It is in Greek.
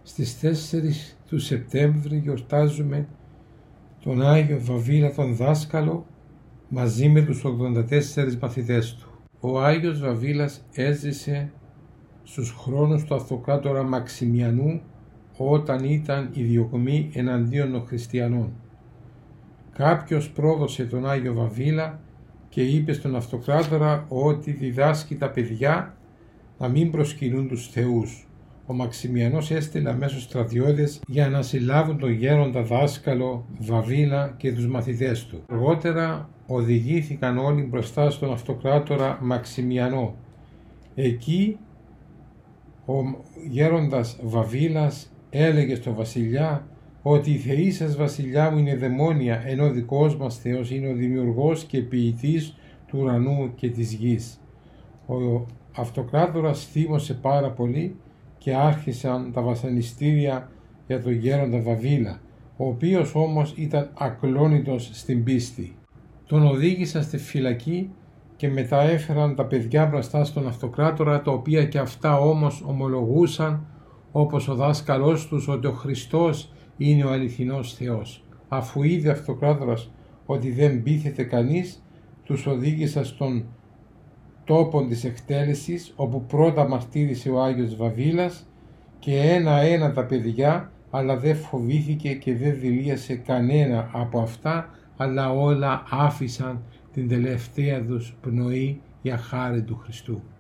Στις 4 του Σεπτέμβρη γιορτάζουμε τον Άγιο Βαβίλα τον δάσκαλο μαζί με τους 84 μαθητές του. Ο Άγιος Βαβίλας έζησε στους χρόνους του αυτοκράτορα Μαξιμιανού όταν ήταν η διωγμή εναντίον των χριστιανών. Κάποιος πρόδωσε τον Άγιο Βαβίλα και είπε στον αυτοκράτορα ότι διδάσκει τα παιδιά να μην προσκυνούν τους θεούς. Ο Μαξιμιανός έστειλε αμέσως στρατιώτες για να συλλάβουν τον γέροντα δάσκαλο Βαβίλα και τους μαθητές του. Αργότερα οδηγήθηκαν όλοι μπροστά στον αυτοκράτορα Μαξιμιανό. Εκεί ο γέροντας Βαβίλας έλεγε στον βασιλιά ότι οι θεοί σας βασιλιά μου είναι δαιμόνια, ενώ ο δικός μας Θεός είναι ο δημιουργός και ποιητής του ουρανού και της γης. Ο αυτοκράτορας θύμωσε πάρα πολύ και άρχισαν τα βασανιστήρια για τον γέροντα Βαβίλα, ο οποίος όμως ήταν ακλόνητος στην πίστη. Τον οδήγησαν στη φυλακή και μετά έφεραν τα παιδιά μπροστά στον αυτοκράτορα, τα οποία και αυτά όμως ομολογούσαν όπως ο δάσκαλός τους ότι ο Χριστός είναι ο αληθινός Θεός. Αφού είδε ο αυτοκράτορας ότι δεν πείθεται κανείς, τους οδήγησαν στον τόπο της εκτέλεσης, όπου πρώτα μαρτύρησε ο Άγιος Βαβίλας και ένα-ένα τα παιδιά, αλλά δεν φοβήθηκε και δεν δηλίασε κανένα από αυτά, αλλά όλα άφησαν την τελευταία τους πνοή για χάρη του Χριστού.